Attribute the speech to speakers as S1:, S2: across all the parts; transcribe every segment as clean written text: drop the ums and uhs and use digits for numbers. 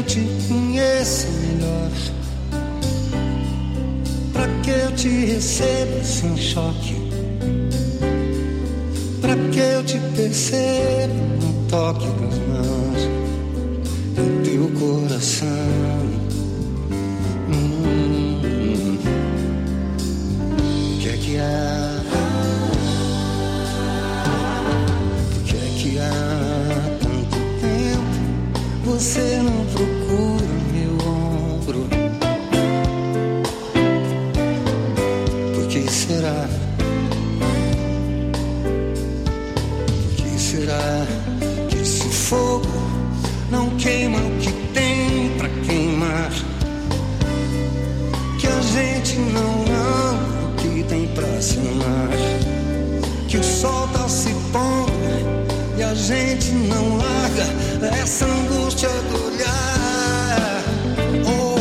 S1: te conheça melhor, pra que eu te receba sem choque, pra que eu te perceba no toque das mãos do teu coração. O que é que há? O que é que há tanto tempo você não procura meu ombro? Por que será? Por que será que esse fogo não queima o que tem pra queimar? Que a gente não ama o que tem pra se amar. Que o sol tá se pondo e a gente não larga essa angústia do olhar. Oh,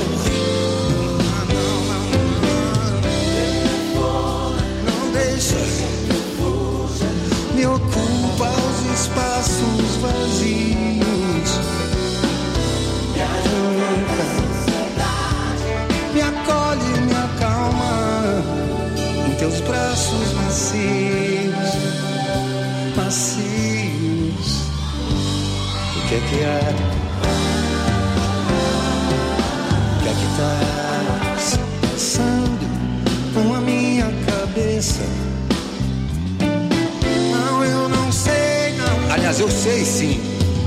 S1: não deixa, me ocupa os espaços vazios, me acolhe, me acalma em teus braços macios, macios. O que é que há? O que é que tá se passando com a minha cabeça? Não, eu não sei, não. Aliás, eu sei sim.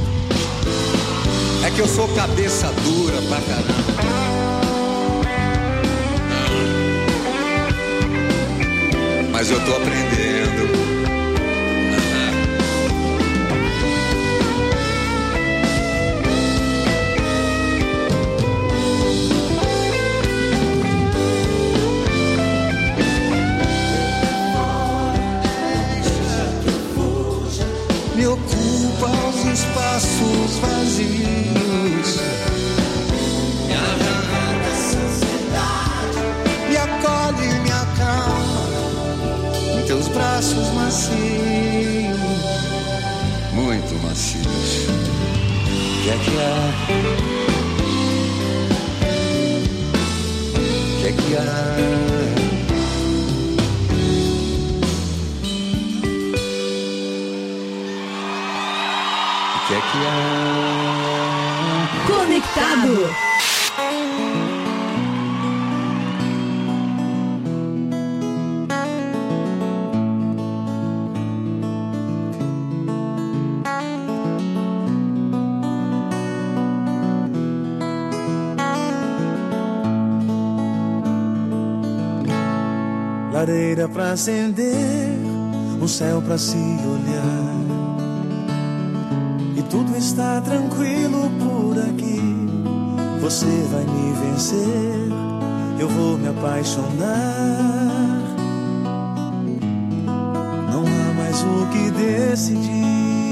S1: É que eu sou cabeça dura pra caramba. Mas eu tô aprendendo. Me ocupa os espaços vazios, me arranca essa ansiedade, me acolhe, me acalma em teus braços macios, muito macios. O que é que há? O que é que há? O que é que há?
S2: Conectado.
S3: Lareira pra acender, um céu pra se olhar. E tudo está tranquilo por aqui. Você vai me vencer, eu vou me apaixonar. Não há mais o que decidir.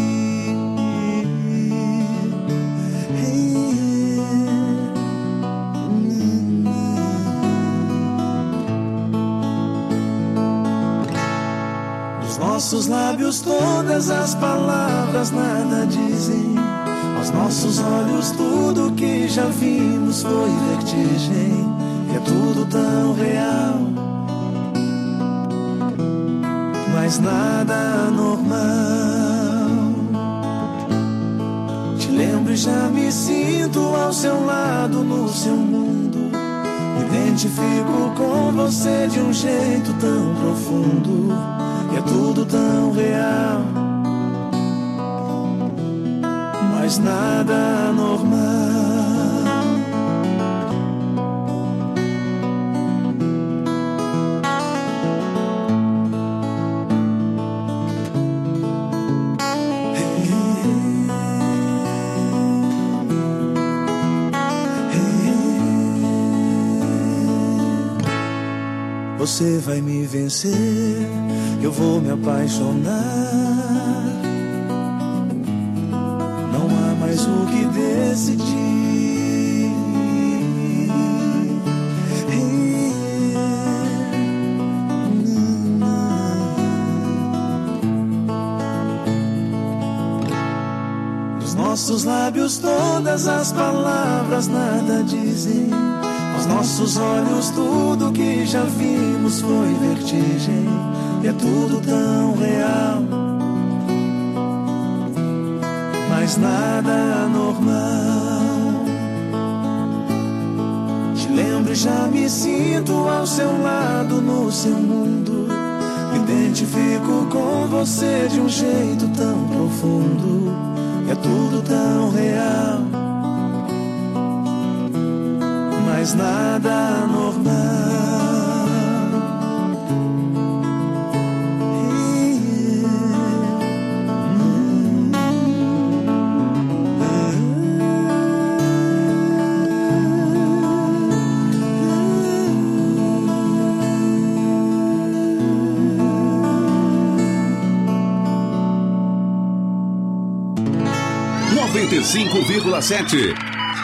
S3: Nos nossos lábios todas as palavras nada dizem. Aos nossos olhos tudo que já vimos foi vertigem. E é tudo tão real, mas nada normal. Te lembro e já me sinto ao seu lado no seu mundo. Me identifico com você de um jeito tão profundo. E é tudo tão real, mas nada normal. Você vai me vencer, eu vou me apaixonar. Não há mais o que decidir. Nos nossos lábios todas as palavras nada dizem. Aos nossos olhos tudo que já vimos foi vertigem. E é tudo tão real, mas nada normal. Te lembro e já me sinto ao seu lado no seu mundo. Me identifico com você de um jeito tão profundo. É tudo tão real, mas nada normal.
S2: noventa e 95,7.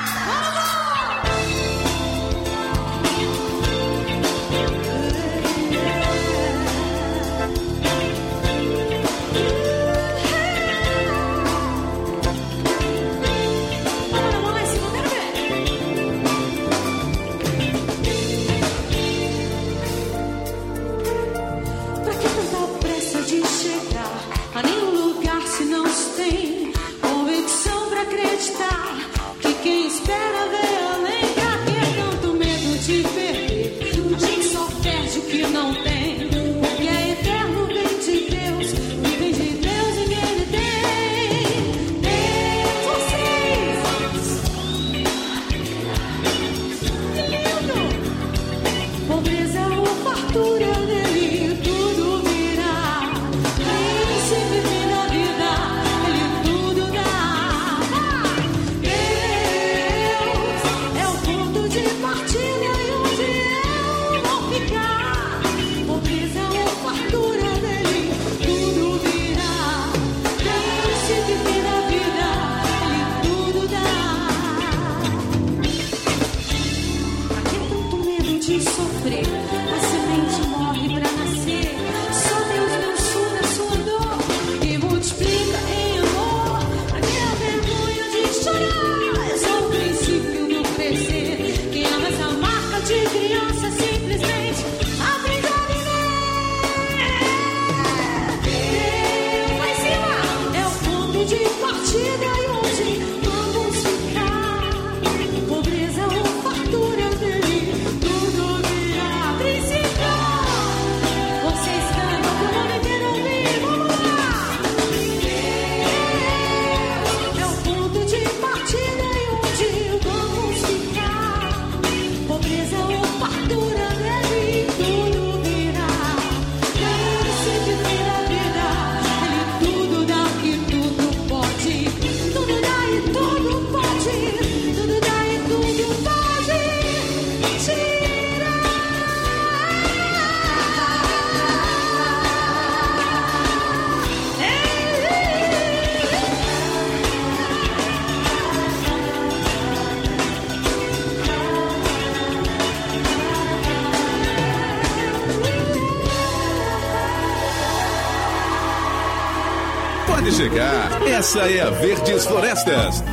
S2: Pode chegar, essa é a Verdes Florestas.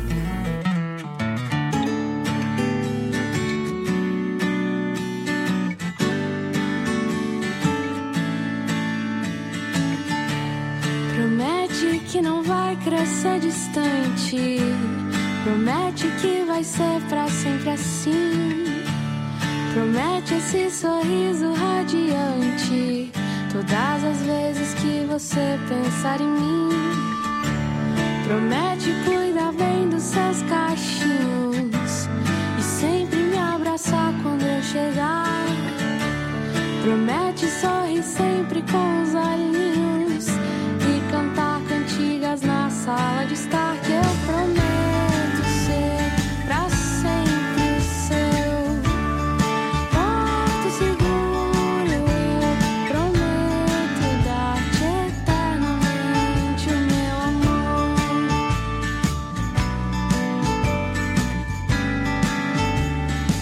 S4: Promete que não vai crescer distante, promete que vai ser pra sempre assim, promete esse sorriso radiante todas as vezes que você pensar em mim. Promete cuidar bem dos seus cachinhos e sempre me abraçar quando eu chegar. Promete sorrir sempre com os olhinhos e cantar cantigas na sala de estar. Que eu prometo ser pra sempre o seu porto seguro. Eu prometo dar-te eternamente o meu amor.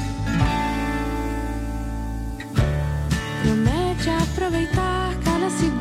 S4: Promete aproveitar cada segundo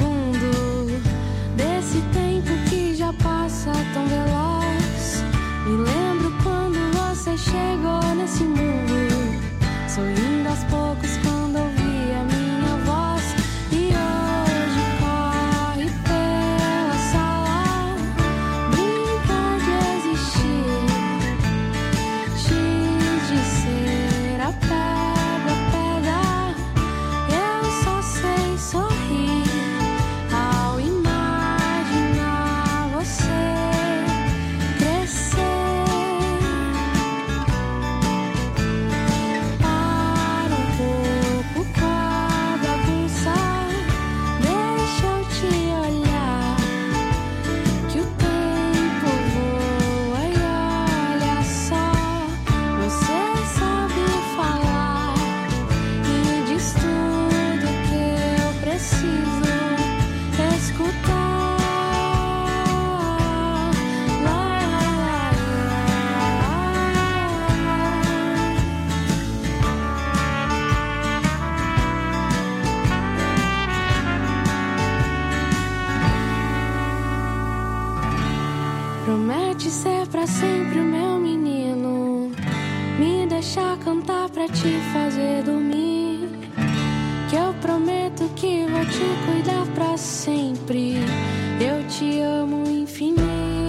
S4: promete ser pra sempre o meu menino. Me deixar cantar pra te fazer dormir. Que eu prometo que vou te cuidar pra sempre. Eu te amo infinito.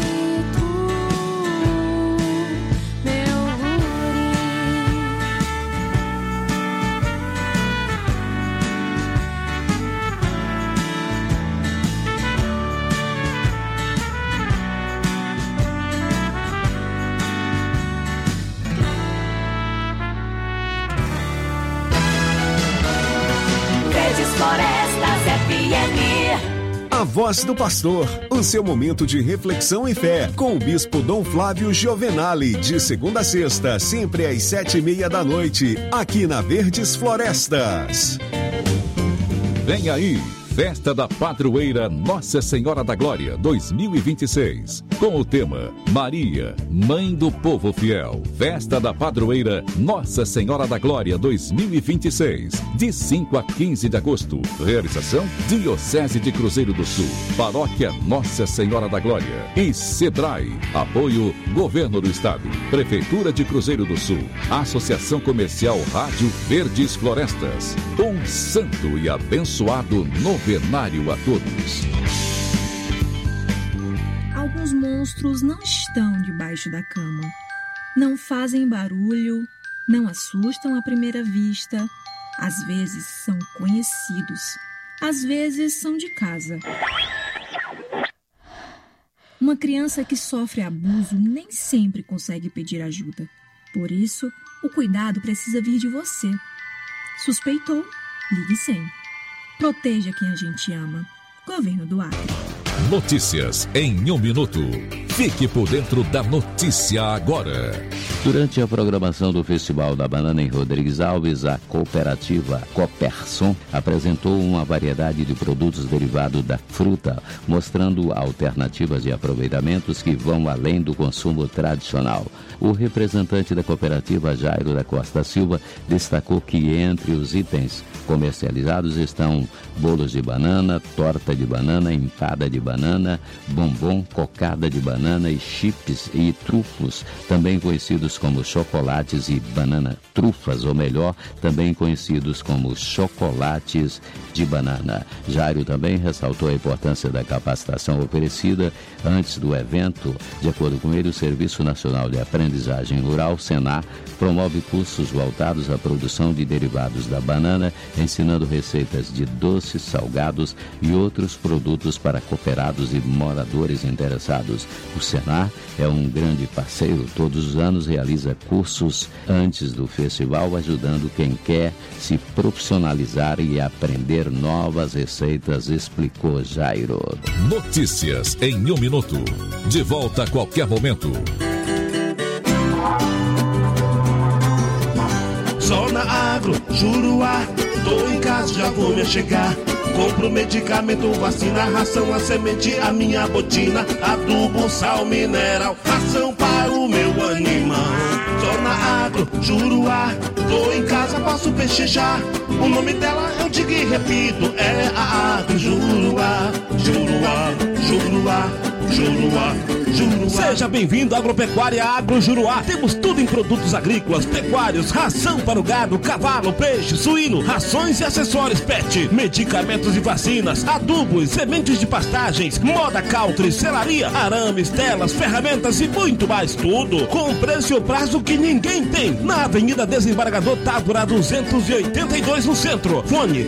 S5: Florestas FM.
S2: A Voz do Pastor, o seu momento de reflexão e fé, com o Bispo Dom Flávio Giovenali, de segunda a sexta, sempre às 7:30 da noite, aqui na Verdes Florestas.
S6: Vem aí, Festa da Padroeira Nossa Senhora da Glória 2026, com o tema Maria, Mãe do Povo Fiel. Festa da Padroeira Nossa Senhora da Glória 2026, de 5 a 15 de agosto. Realização Diocese de Cruzeiro do Sul, Paróquia Nossa Senhora da Glória e Sebrae. Apoio Governo do Estado, Prefeitura de Cruzeiro do Sul, Associação Comercial Rádio Verdes Florestas. Um santo e abençoado novenário a todos.
S7: Alguns monstros não estão debaixo da cama. Não fazem barulho, não assustam à primeira vista. Às vezes são conhecidos, às vezes são de casa. Uma criança que sofre abuso nem sempre consegue pedir ajuda. Por isso, o cuidado precisa vir de você. Suspeitou? Ligue 100. Proteja quem a gente ama. Governo do Acre.
S6: Notícias em 1 minuto. Fique por dentro da notícia agora.
S8: Durante a programação do Festival da Banana em Rodrigues Alves, a cooperativa Coperson apresentou uma variedade de produtos derivados da fruta, mostrando alternativas de aproveitamentos que vão além do consumo tradicional. O representante da cooperativa, Jairo da Costa Silva, destacou que entre os itens comercializados estão bolos de banana, torta de banana, empada de banana, bombom, cocada de banana e chips e trufos, também conhecidos como chocolates e banana trufas, ou melhor, também conhecidos como chocolates de banana. Jairo também ressaltou a importância da capacitação oferecida antes do evento. De acordo com ele, o Serviço Nacional de Aprendizagem Rural, Senar, promove cursos voltados à produção de derivados da banana, ensinando receitas de doces, salgados e outros produtos para cooperados e moradores interessados. O Senar é um grande parceiro, todos os anos realiza cursos antes do festival, ajudando quem quer se profissionalizar e aprender novas receitas, explicou Jairo.
S6: Notícias em 1 minuto. De volta a qualquer momento.
S3: Zona Agro, Juruá, tô em casa, já vou me chegar. Compro medicamento, vacina, ração, a semente, a minha botina, adubo, sal mineral, ração para o meu animal. Zona Agro, Juruá, tô em casa, posso pechinchar. O nome dela eu digo e repito, é a Agro Juruá, Juruá, Juruá, Juruá, Juruá. Seja bem-vindo à Agropecuária Agro Juruá. Temos tudo em produtos agrícolas, pecuários, ração para o gado, cavalo, peixe, suíno, rações e acessórios pet, medicamentos e vacinas, adubos, sementes de pastagens, moda country, selaria, arames, telas, ferramentas e muito mais, tudo com preço e prazo que ninguém tem. Na Avenida Desembargador Távora 282 no centro. Fone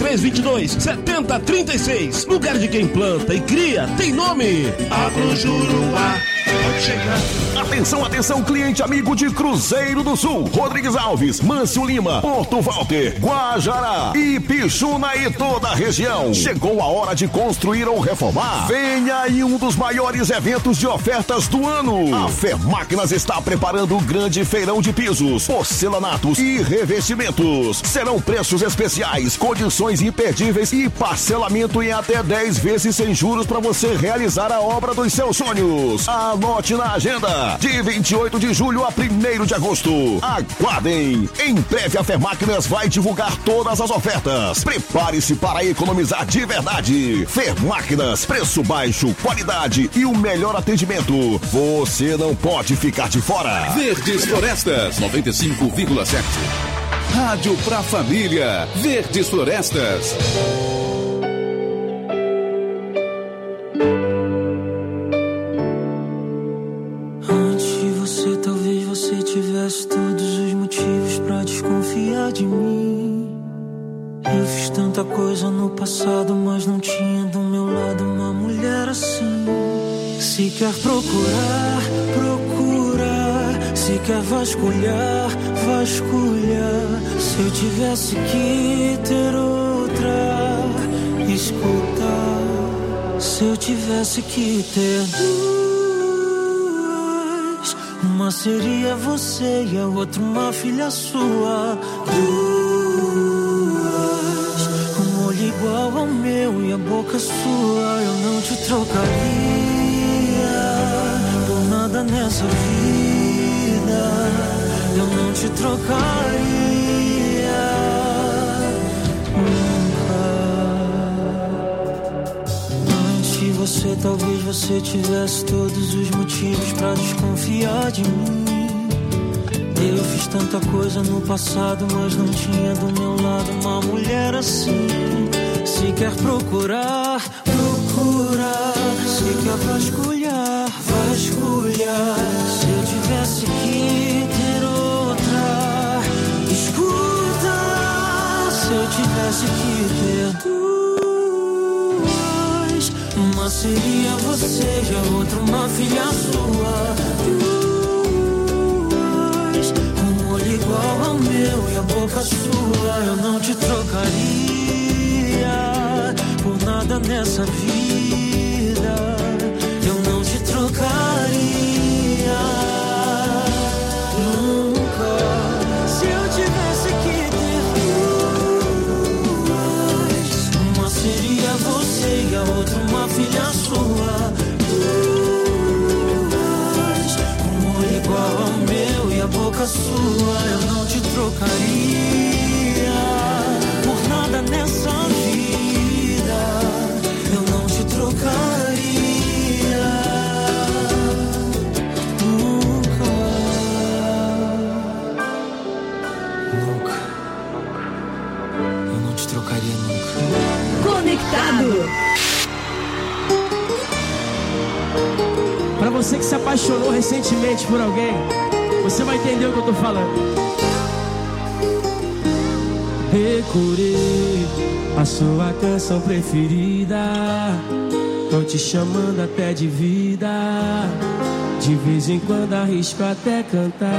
S3: 3322-7036. Lugar de quem planta e cria tem nome. Agro Juruá. Pode chegar.
S2: Atenção, atenção, cliente amigo de Cruzeiro do Sul, Rodrigues Alves, Mâncio Lima, Porto Walter, Guajará, Ipixuna e toda a região. Chegou a hora de construir ou reformar. Venha aí um dos maiores eventos de ofertas do ano. A Fermáquinas está preparando o grande feirão de pisos, porcelanatos e revestimentos. Serão preços especiais, condições imperdíveis e parcelamento em até 10 vezes sem juros para você realizar a obra dos seus sonhos. A Anote na agenda. De 28 de julho a 1º de agosto. Aguardem. Em breve a Fermáquinas vai divulgar todas as ofertas. Prepare-se para economizar de verdade. Fermáquinas, preço baixo, qualidade e o melhor atendimento. Você não pode ficar de fora.
S6: Verdes Florestas 95,7. Rádio pra família. Verdes Florestas.
S3: Antes de você, talvez você tivesse todos os motivos pra desconfiar de mim. Eu fiz tanta coisa no passado, mas não tinha do meu lado uma mulher assim. Se quer procurar, procurar. Se quer vasculhar, vasculhar. Se eu tivesse que ter outra, escutar. Se eu tivesse que ter duas, uma seria você e a outra uma filha sua. Duas, um olho igual ao meu e a boca sua. Eu não te trocaria por nada nessa vida. Eu não te trocaria nunca. Antes de você, talvez você tivesse todos os motivos pra desconfiar de mim. Eu fiz tanta coisa no passado, mas não tinha do meu lado uma mulher assim. Se quer procurar, procurar. Se quer vasculhar, vasculhar. Se eu tivesse que ter outra, escuta. Se eu tivesse que ter duas, uma seria você e a outra uma filha sua. Duas, um olho igual ao meu e a boca sua. Eu não te trocaria por nada nessa vida. Eu não te trocaria nunca. Se eu tivesse que ter duas, uma seria você e a outra uma filha sua. Duas, um olho igual ao meu e a boca sua. Eu não te trocaria por nada nessa vida. Eu não te trocaria nunca. Nunca. Eu não te trocaria nunca.
S9: Conectado.
S10: Pra você que se apaixonou recentemente por alguém, você vai entender o que eu tô falando. Decorei a sua canção preferida, tô te chamando até de vida. De vez em quando arrisco até cantar.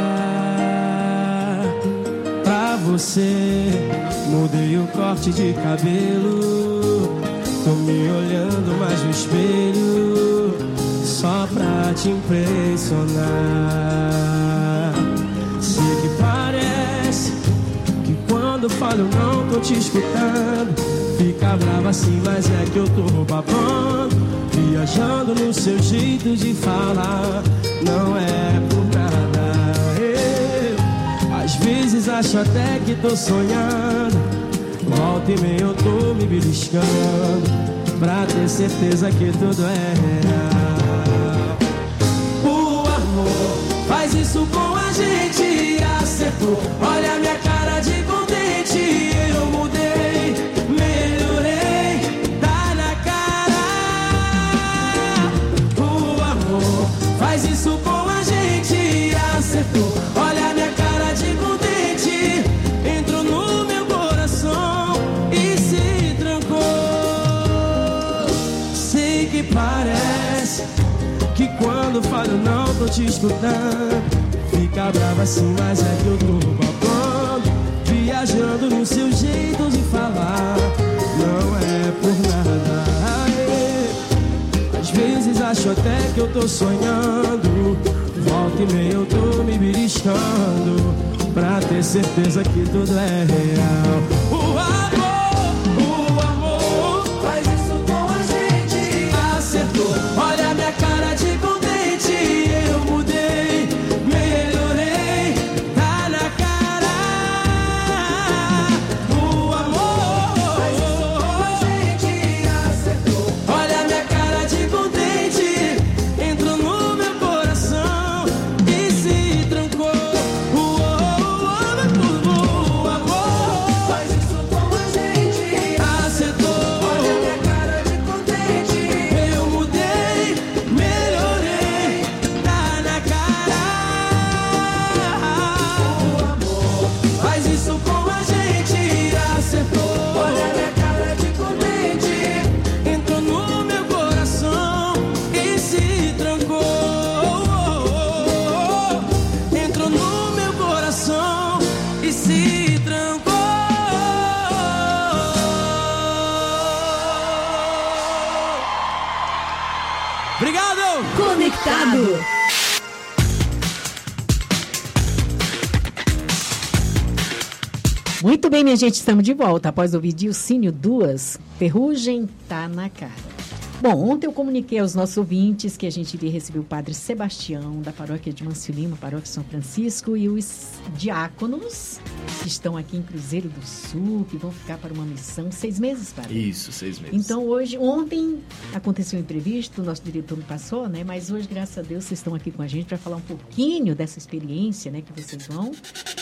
S10: Pra você mudei o corte de cabelo, tô me olhando mais no espelho, só pra te impressionar. Sei que parece que quando falo não tô te escutando. Fica brava assim, mas é que eu tô babando, viajando no seu jeito de falar. Não é por nada. Eu, às vezes acho até que tô sonhando. Volta e meia eu tô me beliscando, pra ter certeza que tudo é real. O amor faz isso com a gente, acertou. Olha a minha cara de contente, eu mudei, melhorei, tá na cara. O amor faz isso com a gente, acertou. Olha a minha cara de contente, entrou no meu coração e se trancou. Sei que parece que quando falo não tô te escutando. Fica brava assim, mas é que eu tô babando, viajando no seu jeito de falar. Não é por nada. Às vezes acho até que eu tô sonhando. Volta e meia eu tô me beliscando, pra ter certeza que tudo é real. O amor faz isso com a gente, acertou. Olha a minha cara de contente, Obrigado!
S9: Conectado.
S11: Muito bem, minha gente, estamos de volta. Após ouvir Dilcínio Duas, Ferrugem tá na cara. Bom, ontem eu comuniquei aos nossos ouvintes que a gente iria receber o Padre Sebastião, da paróquia de Mâncio Lima, paróquia São Francisco, e os diáconos que estão aqui em Cruzeiro do Sul, que vão ficar para uma missão 6 meses, Padre.
S12: Isso, 6 meses.
S11: Então, ontem aconteceu um imprevisto, o nosso diretor me passou, né? Mas hoje, graças a Deus, vocês estão aqui com a gente para falar um pouquinho dessa experiência, né? Que vocês vão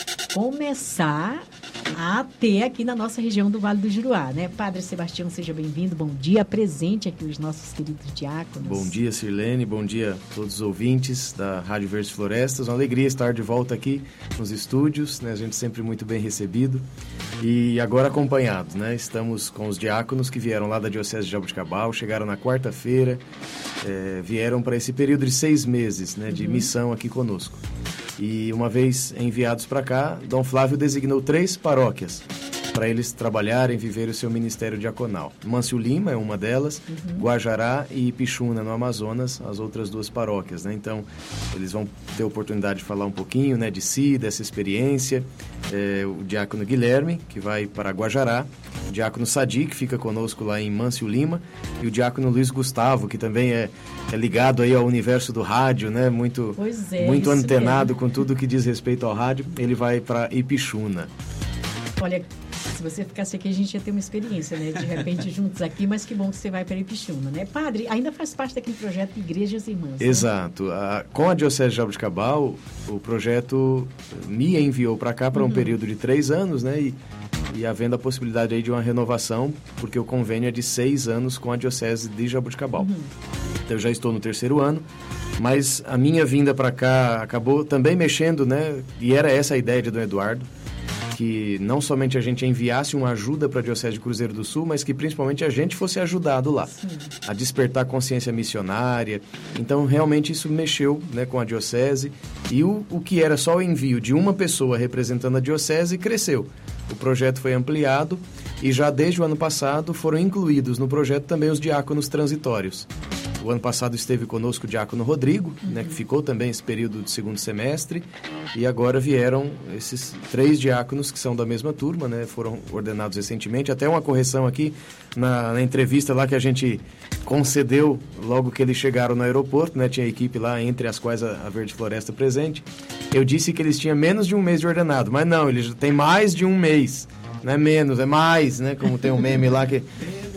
S11: começar a ter aqui na nossa região do Vale do Juruá, né? Padre Sebastião, seja bem-vindo, bom dia, presente aqui os nossos queridos diáconos.
S12: Bom dia, Sirlene, bom dia a todos os ouvintes da Rádio Verdes Florestas, uma alegria estar de volta aqui nos estúdios, né? A gente sempre muito bem recebido e agora acompanhados, né? Estamos com os diáconos que vieram lá da Diocese de Jaboticabal, chegaram na quarta-feira, vieram para esse período de 6 meses, né? De missão aqui conosco. E uma vez enviados para cá, Dom Flávio designou 3 paróquias para eles trabalharem, viver o seu ministério diaconal. Mâncio Lima é uma delas, Guajará e Ipixuna, no Amazonas, as outras 2 paróquias, né? Então, eles vão ter a oportunidade de falar um pouquinho, né, de si, dessa experiência. O diácono Guilherme, que vai para Guajará, o diácono Sadi, que fica conosco lá em Mâncio Lima, e o diácono Luiz Gustavo, que também é ligado aí ao universo do rádio, né? Muito antenado com tudo que diz respeito ao rádio. Ele vai para Ipixuna.
S11: Olha, se você ficasse aqui, a gente ia ter uma experiência, né? De repente, juntos aqui, mas que bom que você vai para Ipixuna, né? Padre, ainda faz parte daquele projeto Igrejas Irmãs,
S12: Exato.
S11: Né?
S12: Com a Diocese de Jaboticabal, o projeto me enviou para cá para um período de 3 anos, né? E havendo a possibilidade aí de uma renovação, porque o convênio é de 6 anos com a Diocese de Jaboticabal. Então, eu já estou no 3º ano, mas a minha vinda para cá acabou também mexendo, né? E era essa a ideia de Dom Eduardo, que não somente a gente enviasse uma ajuda para a Diocese de Cruzeiro do Sul, mas que principalmente a gente fosse ajudado lá, a despertar consciência missionária. Então, realmente, isso mexeu, né, com a Diocese. E o que era só o envio de uma pessoa representando a Diocese cresceu. O projeto foi ampliado e já desde o ano passado foram incluídos no projeto também os diáconos transitórios. O ano passado esteve conosco o diácono Rodrigo, né, que ficou também esse período de 2º semestre, e agora vieram esses 3 diáconos que são da mesma turma, né, foram ordenados recentemente. Até uma correção aqui na entrevista lá que a gente concedeu logo que eles chegaram no aeroporto, né, tinha a equipe lá, entre as quais a Verde Floresta presente. Eu disse que eles tinham menos de 1 mês de ordenado, mas não, eles têm mais de 1 mês. Não é menos, é mais, né? Como tem um meme lá que...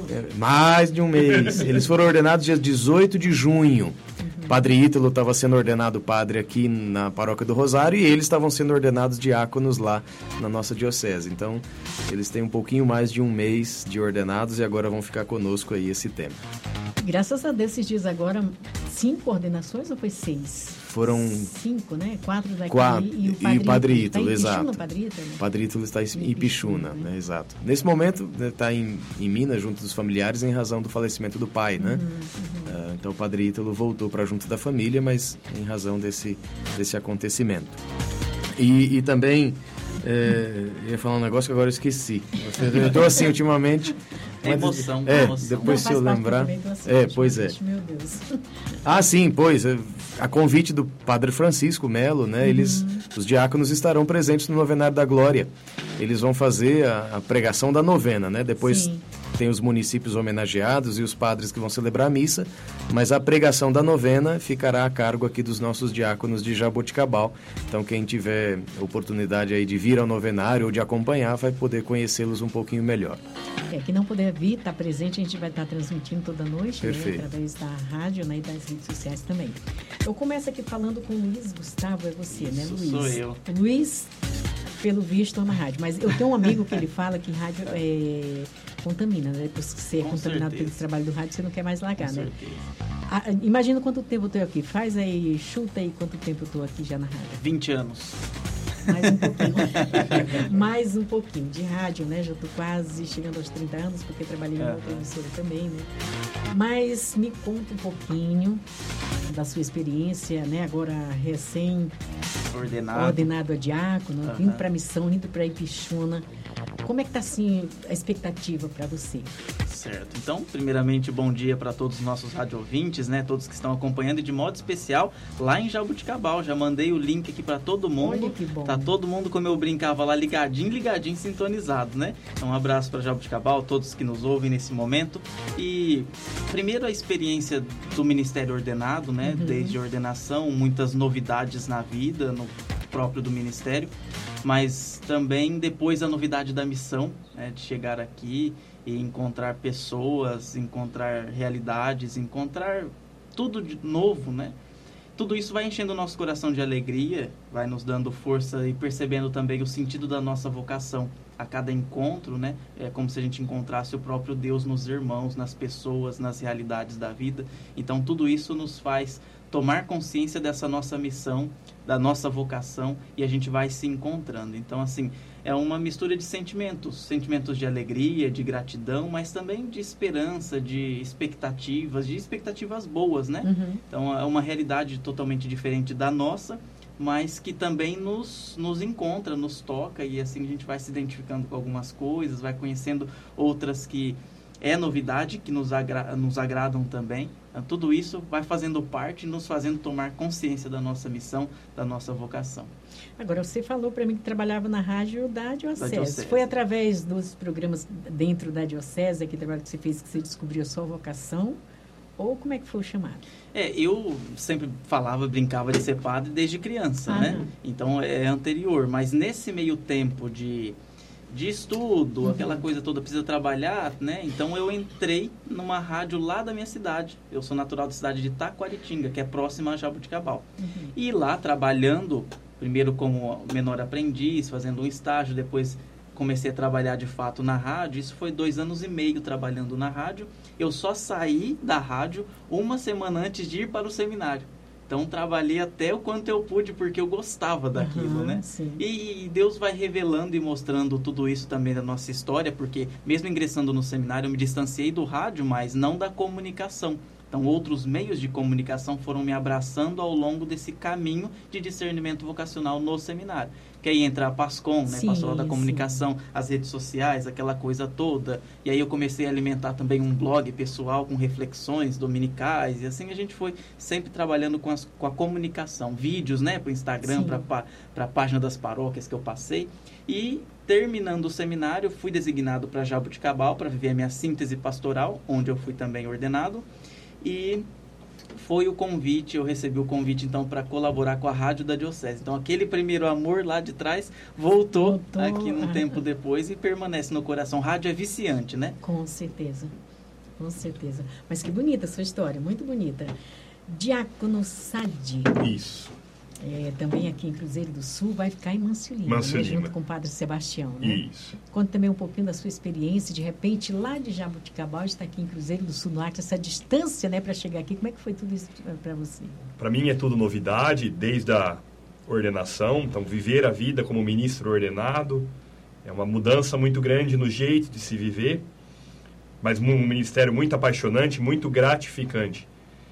S12: mais de 1 mês. Eles foram ordenados dia 18 de junho. Padre Ítalo estava sendo ordenado padre aqui na Paróquia do Rosário e eles estavam sendo ordenados diáconos lá na nossa diocese. Então, eles têm um pouquinho mais de 1 mês de ordenados e agora vão ficar conosco aí esse tempo.
S11: Graças a Deus, esses dias agora, 5 ordenações ou foi 6?
S12: Foram
S11: 5, né? 4 daqui
S12: 4,
S11: e o Padre
S12: Ítalo, exato.
S11: O
S12: Padre Ítalo está em Ipixuna, né? Exato. Nesse momento, está em Minas, junto dos familiares, em razão do falecimento do pai, né? Então, o Padre Ítalo voltou para junto da família, mas em razão desse acontecimento. E também, ia falar um negócio que agora eu esqueci. Eu estou assim, ultimamente...
S13: emoção.
S12: Depois se eu lembrar... pois é.
S11: Meu Deus.
S12: Ah, sim, pois... A convite do Padre Francisco Melo, né? Os diáconos estarão presentes no Novenário da Glória. Eles vão fazer a pregação da novena, né? Depois tem os municípios homenageados e os padres que vão celebrar a missa, mas a pregação da novena ficará a cargo aqui dos nossos diáconos de Jaboticabal. Então, quem tiver oportunidade aí de vir ao novenário ou de acompanhar, vai poder conhecê-los um pouquinho melhor.
S11: Quem não puder vir, estar presente, a gente vai estar transmitindo toda noite, né, através da rádio, né, e das redes sociais também. Eu começo aqui falando com o Luiz Gustavo, é você, né, Luiz?
S13: Sou eu.
S11: Luiz, pelo visto, ama rádio, mas eu tenho um amigo que ele fala que rádio contamina, né? Depois que você é contaminado pelo trabalho do rádio, você não quer mais largar, né? Imagina quanto tempo eu estou aqui. Faz aí, chuta aí quanto tempo eu estou aqui já na rádio.
S13: 20 anos.
S11: Mais um pouquinho. Mais um pouquinho de rádio, né? Já estou quase chegando aos 30 anos, porque trabalhei em outra emissora também, né? Mas me conta um pouquinho da sua experiência, né? Agora ordenado a diácono, vindo para a missão, indo para Ipixuna. como é que está assim a expectativa para você?
S13: Certo. Então, primeiramente, bom dia para todos os nossos radiovintes, né? Todos que estão acompanhando e de modo especial lá em Jabuticabal. Já mandei o link aqui para todo mundo.
S11: Olha que bom.
S13: Tá todo mundo, como eu brincava lá, ligadinho, sintonizado, né? Então, um abraço para Jabuticabal, todos que nos ouvem nesse momento. E primeiro a experiência do Ministério Ordenado, né? Desde a ordenação, muitas novidades na vida, no próprio do Ministério, mas também depois a novidade da missão, né? De chegar aqui e encontrar pessoas, encontrar realidades, encontrar tudo de novo, né? Tudo isso vai enchendo o nosso coração de alegria, vai nos dando força e percebendo também o sentido da nossa vocação. A cada encontro, né? É como se a gente encontrasse o próprio Deus nos irmãos, nas pessoas, nas realidades da vida. Então, tudo isso nos faz tomar consciência dessa nossa missão, da nossa vocação, e a gente vai se encontrando. Então, assim, é uma mistura de sentimentos de alegria, de gratidão, mas também de esperança, de expectativas boas, né? Então, é uma realidade totalmente diferente da nossa, mas que também nos encontra, nos toca, e assim a gente vai se identificando com algumas coisas, vai conhecendo outras que é novidade, que nos agradam também. Então, tudo isso vai fazendo parte, nos fazendo tomar consciência da nossa missão, da nossa vocação.
S11: Agora, você falou para mim que trabalhava na rádio da Diocese. Foi através dos programas dentro da Diocese, aquele trabalho que você fez, que você descobriu a sua vocação? Ou como é que foi o chamado?
S13: Eu sempre brincava de ser padre desde criança, né? Então, é anterior. Mas nesse meio tempo de estudo, aquela coisa toda, precisa trabalhar, né? Então eu entrei numa rádio lá da minha cidade. Eu sou natural da cidade de Taquaritinga, que é próxima a Jabuticabal. E lá, trabalhando, primeiro como menor aprendiz, fazendo um estágio, depois comecei a trabalhar de fato na rádio. Isso foi 2 anos e meio trabalhando na rádio. Eu só saí da rádio 1 semana antes de ir para o seminário. Então, trabalhei até o quanto eu pude, porque eu gostava daquilo, né?
S11: Sim.
S13: E Deus vai revelando e mostrando tudo isso também da nossa história, porque mesmo ingressando no seminário, eu me distanciei do rádio, mas não da comunicação. Então, outros meios de comunicação foram me abraçando ao longo desse caminho de discernimento vocacional no seminário. Que aí entra a PASCOM, né? Pastoral da Comunicação, as redes sociais, aquela coisa toda. E aí eu comecei a alimentar também um blog pessoal com reflexões dominicais. E assim a gente foi sempre trabalhando com a comunicação. Vídeos, né? Para o Instagram, para a página das paróquias que eu passei. E terminando o seminário, fui designado para Jabuticabal para viver a minha síntese pastoral, onde eu fui também ordenado. E foi o convite, eu recebi o convite então para colaborar com a rádio da Diocese. Então aquele primeiro amor lá de trás voltou aqui um tempo depois e permanece no coração. Rádio é viciante, né?
S11: Com certeza, com certeza. Mas que bonita a sua história, muito bonita. Diácono Sadi.
S14: Isso.
S11: Também aqui em Cruzeiro do Sul, vai ficar em Mancio Lima, né? Junto com o Padre Sebastião, né?
S14: Isso.
S11: Conta também um pouquinho da sua experiência, de repente, lá de Jabuticabal, está aqui em Cruzeiro do Sul, no Norte, essa distância, né, para chegar aqui. Como é que foi tudo isso para você?
S14: Para mim é tudo novidade, desde a ordenação. Então, viver a vida como ministro ordenado é uma mudança muito grande no jeito de se viver, mas um ministério muito apaixonante, muito gratificante.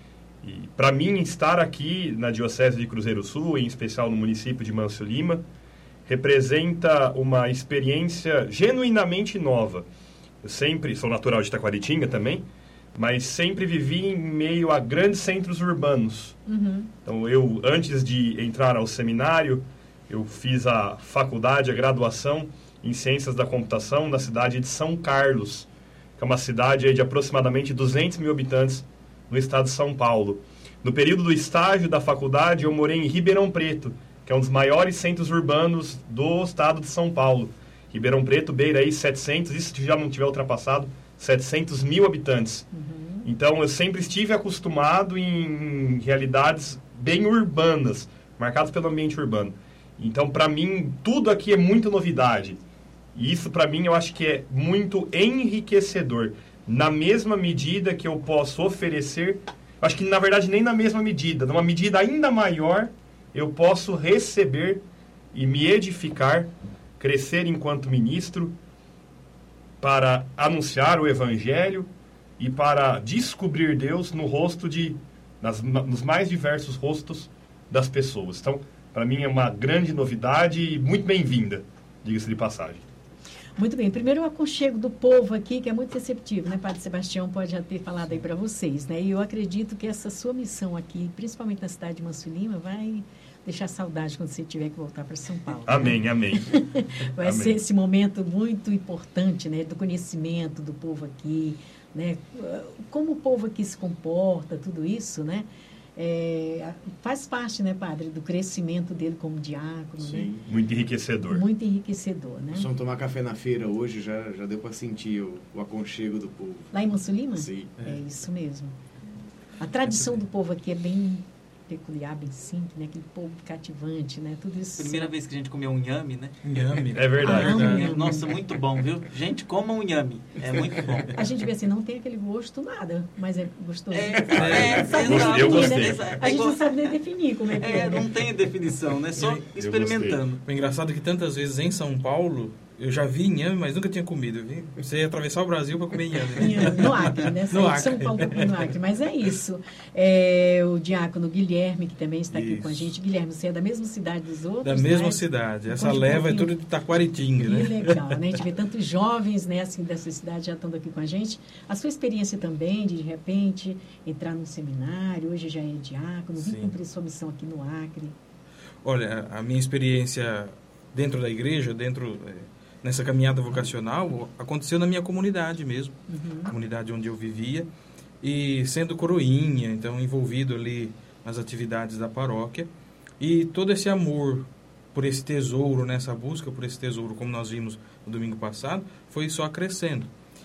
S14: E para mim, estar aqui na Diocese de Cruzeiro do Sul, em especial no município de Mancio Lima, representa uma experiência genuinamente nova. Eu sempre sou natural de Taquaritinga também, mas sempre vivi em meio a grandes centros urbanos. Então, antes de entrar ao seminário, eu fiz a faculdade, a graduação em Ciências da Computação na cidade de São Carlos, que é uma cidade de aproximadamente 200 mil habitantes, no estado de São Paulo. No período do estágio da faculdade, eu morei em Ribeirão Preto, que é um dos maiores centros urbanos do estado de São Paulo. Ribeirão Preto beira aí 700, isso já não tiver ultrapassado, 700 mil habitantes. Então, eu sempre estive acostumado em realidades bem urbanas, marcadas pelo ambiente urbano. Então, para mim, tudo aqui é muita novidade. E isso, para mim, eu acho que é muito enriquecedor. Na mesma medida que eu posso oferecer, acho que na verdade nem na mesma medida, numa medida ainda maior, eu posso receber e me edificar, crescer enquanto ministro, para anunciar o Evangelho e para descobrir Deus no rosto nos mais diversos rostos das pessoas. Então, para mim é uma grande novidade e muito bem-vinda, diga-se de passagem.
S11: Muito bem. Primeiro, o aconchego do povo aqui, que é muito receptivo, né? Padre Sebastião pode já ter falado aí para vocês, né? E eu acredito que essa sua missão aqui, principalmente na cidade de Manso Lima, vai deixar saudade quando você tiver que voltar para São Paulo.
S14: Amém, né? Amém.
S11: Vai
S14: amém.
S11: ser esse momento muito importante, né? Do conhecimento do povo aqui, né? Como o povo aqui se comporta, tudo isso, né? Faz parte, né, padre, do crescimento dele como diácono.
S14: Sim,
S11: né?
S14: muito enriquecedor.
S11: Muito enriquecedor, né?
S12: Nós vamos tomar café na feira hoje, já deu para sentir o aconchego do povo.
S11: Lá em Manso Lima?
S12: Sim.
S11: É isso mesmo. A tradição do povo aqui é bem peculiar, bem simples, né? Aquele povo cativante, né? Tudo isso.
S13: Primeira vez que a gente comeu um inhame, né?
S14: Inhame. É verdade.
S13: Nossa, muito bom, viu? Gente, coma um inhame. É muito bom.
S11: A gente vê assim, não tem aquele gosto nada, mas é gostoso.
S14: Eu gostei.
S11: Né? A gente não sabe nem definir como é que é.
S13: Não tem definição, né? Só experimentando.
S15: O engraçado é que tantas vezes em São Paulo eu já vi inhame, mas nunca tinha comido. Você ia atravessar o Brasil para comer inhame.
S11: No Acre, né? No Acre. São Paulo para comer no Acre. Mas é isso. O diácono Guilherme, que também está aqui com a gente. Guilherme, você é da mesma cidade dos outros?
S15: Da mesma cidade. Essa leva é tudo de Taquaritinga, né?
S11: Que legal, né? A gente vê tantos jovens, né, assim, dessa cidade já estando aqui com a gente. A sua experiência também, de repente, entrar num seminário, hoje já é diácono, vir cumprir sua missão aqui no Acre.
S15: Olha, a minha experiência dentro da igreja, nessa caminhada vocacional, aconteceu na minha comunidade mesmo, comunidade onde eu vivia, e sendo coroinha, então envolvido ali nas atividades da paróquia, e todo esse amor por esse tesouro, nessa busca por esse tesouro, como nós vimos no domingo passado, foi só crescendo.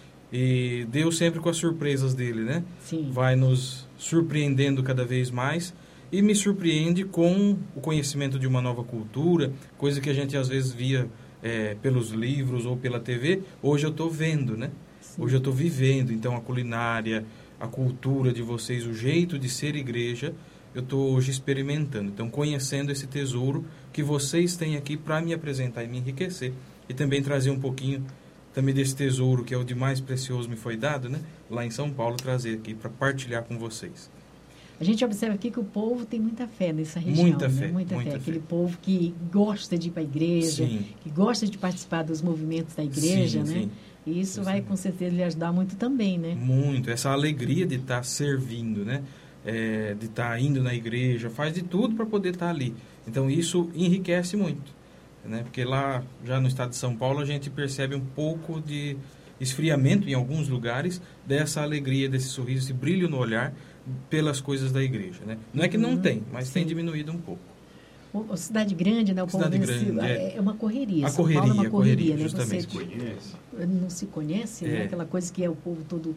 S15: E Deus sempre com as surpresas dele, né?
S11: Sim.
S15: Vai nos surpreendendo cada vez mais, e me surpreende com o conhecimento de uma nova cultura, coisa que a gente às vezes via pelos livros ou pela TV, hoje eu estou vendo, né? Sim. Hoje eu estou vivendo, então a culinária, a cultura de vocês, o jeito de ser igreja, eu estou hoje experimentando, então conhecendo esse tesouro que vocês têm aqui para me apresentar e me enriquecer, e também trazer um pouquinho também desse tesouro que é o de mais precioso me foi dado, né? Lá em São Paulo, trazer aqui para partilhar com vocês.
S11: A gente observa aqui que o povo tem muita fé nessa região.
S15: Muita fé.
S11: Né? Muita fé. Aquele povo que gosta de ir para a igreja, que gosta de participar dos movimentos da igreja, né? E isso vai, com certeza, lhe ajudar muito também, né?
S15: Muito. Essa alegria de estar servindo, né? De estar indo na igreja, faz de tudo para poder estar ali. Então, isso enriquece muito, né? Porque lá, já no estado de São Paulo, a gente percebe um pouco de esfriamento em alguns lugares dessa alegria, desse sorriso, esse brilho no olhar pelas coisas da igreja, né? Não é que não tem, mas tem diminuído um pouco.
S11: O cidade grande, né? O
S15: cidade grande,
S11: é uma correria.
S15: São Paulo é uma correria, né?
S11: Justamente. Você não se conhece, né? Aquela coisa que é o povo todo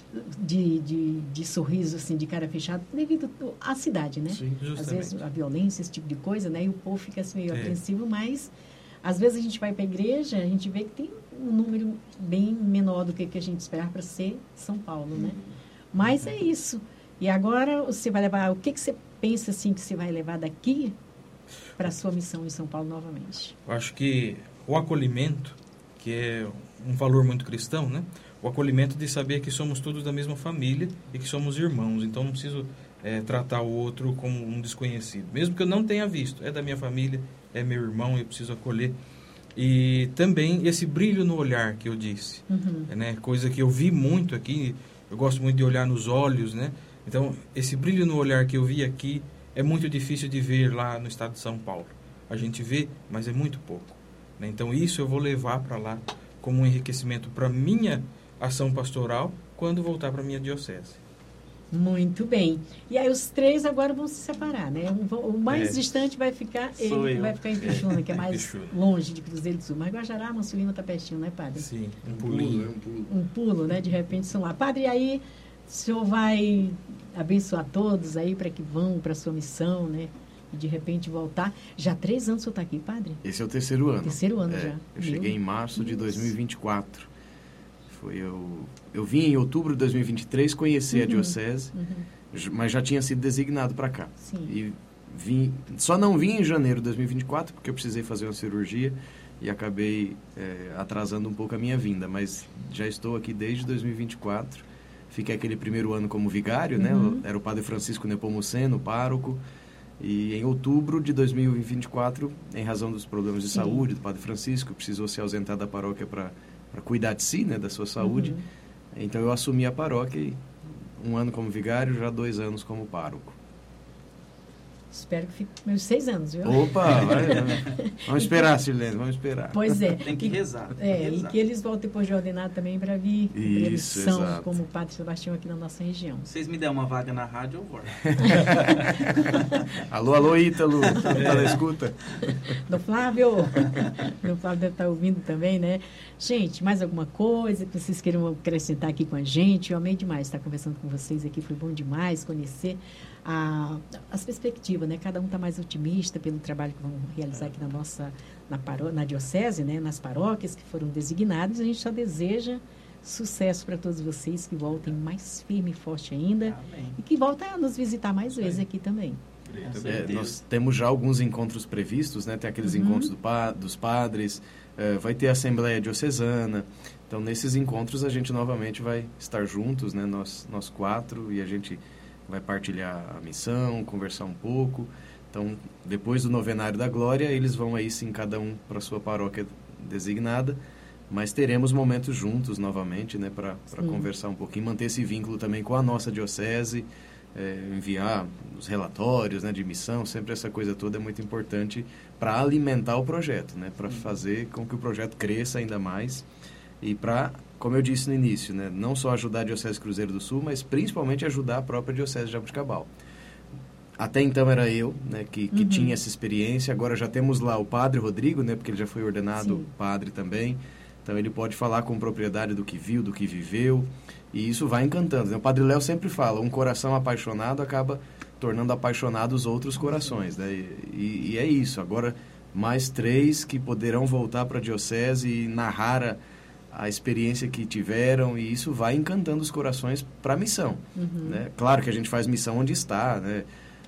S11: de sorriso, assim, de cara fechada, devido à cidade, né?
S15: Sim,
S11: às vezes a violência, esse tipo de coisa, né? E o povo fica assim meio apreensivo, mas às vezes a gente vai para a igreja, a gente vê que tem um número bem menor do que a gente esperava para ser São Paulo, né? Mas é isso. E agora você vai levar, o que você pensa assim que você vai levar daqui para a sua missão em São Paulo novamente?
S15: Eu acho que o acolhimento, que é um valor muito cristão, né? O acolhimento de saber que somos todos da mesma família e que somos irmãos. Então não preciso tratar o outro como um desconhecido. Mesmo que eu não tenha visto, é da minha família, é meu irmão, eu preciso acolher. E também esse brilho no olhar que eu disse, né? Coisa que eu vi muito aqui, eu gosto muito de olhar nos olhos, né? Então, esse brilho no olhar que eu vi aqui é muito difícil de ver lá no estado de São Paulo. A gente vê, mas é muito pouco, né? Então, isso eu vou levar para lá como um enriquecimento para minha ação pastoral quando voltar para minha diocese.
S11: Muito bem. E aí os três agora vão se separar, né? O mais distante vai ficar vai ficar em Pixuna, que é mais longe de Cruzeiro do Sul. Mas Guajará, Manso Lima está pertinho, né, padre?
S15: Sim, um pulinho.
S11: Um pulo, né? De repente são lá. Padre, e aí o senhor vai abençoar todos aí para que vão para a sua missão, né? E de repente voltar. Já há 3 anos o senhor está aqui, padre?
S12: Esse é o 3º ano.
S11: 3º ano já.
S12: Eu cheguei em março de 2024. Eu vim em outubro de 2023 conhecer a diocese, mas já tinha sido designado para cá.
S11: Sim.
S12: E só não vim em janeiro de 2024 porque eu precisei fazer uma cirurgia e acabei atrasando um pouco a minha vinda, mas já estou aqui desde 2024. Fiquei aquele primeiro ano como vigário, né? Era o padre Francisco Nepomuceno, pároco, E em outubro de 2024, em razão dos problemas de
S11: Sim.
S12: saúde do Padre Francisco, precisou se ausentar da paróquia para cuidar de si, né, da sua saúde. Então eu assumi a paróquia e 1 ano como vigário, já 2 anos como pároco.
S11: Espero que fique meus 6 anos, viu?
S12: Opa, vamos esperar, Silene, vamos esperar.
S11: Pois é.
S13: Tem que rezar.
S11: E que eles voltem depois de ordenado também para vir cumprir a missão
S12: exato.
S11: como o Padre Sebastião aqui na nossa região.
S13: Se vocês me derem uma vaga na rádio, eu vou.
S12: Alô, Ítalo, tá na escuta?
S11: Do Flávio. O Flávio deve estar ouvindo também, né? Gente, mais alguma coisa que vocês queiram acrescentar aqui com a gente? Eu amei demais estar conversando com vocês aqui, foi bom demais conhecer as perspectivas, né? Cada um está mais otimista pelo trabalho que vamos realizar aqui na diocese, né? Nas paróquias que foram designadas. A gente só deseja sucesso para todos vocês, que voltem mais firme e forte ainda. Amém. E que voltem a nos visitar mais vezes aqui também.
S12: Nós temos já alguns encontros previstos, né? Tem aqueles encontros dos padres, vai ter a Assembleia Diocesana. Então, nesses encontros, a gente novamente vai estar juntos, né? Nós 4, e a gente vai partilhar a missão, conversar um pouco. Então, depois do Novenário da Glória, eles vão aí sim, cada um para a sua paróquia designada, mas teremos momentos juntos novamente, né, para conversar um pouquinho, manter esse vínculo também com a nossa diocese, enviar os relatórios, né, de missão, sempre essa coisa toda é muito importante para alimentar o projeto, né, para fazer com que o projeto cresça ainda mais e para, como eu disse no início, né, não só ajudar a Diocese Cruzeiro do Sul, mas principalmente ajudar a própria Diocese de Jaboticabal. Até então era eu, né, que tinha essa experiência. Agora já temos lá o Padre Rodrigo, né, porque ele já foi ordenado padre também. Então ele pode falar com propriedade do que viu, do que viveu. E isso vai encantando, né? O Padre Léo sempre fala, um coração apaixonado acaba tornando apaixonados outros corações, né? E é isso. Agora mais 3 que poderão voltar para a Diocese e narrar a experiência que tiveram, e isso vai encantando os corações para a missão. Né? Claro que a gente faz missão onde está, né?